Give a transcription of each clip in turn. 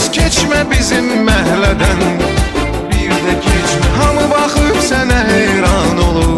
keçmə bizim məhlədən, bir də keçmə. Hamı baxıb sənə heyran olur,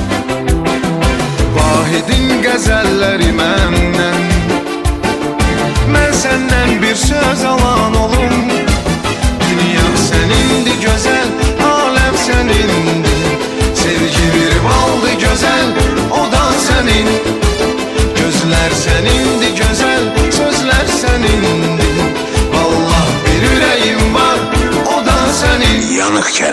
Vahidin qəzəlləri məndən. Mən səndən bir söz alan olum, dünya sənindir gözəl, aləm sənindir. Sevgi bir baldı gözəl, o da sənin. Gözlər sənindir gözəl, sözlər sənindir. Vallah bir ürəyim var, o da sənin. Yanıq Kerem.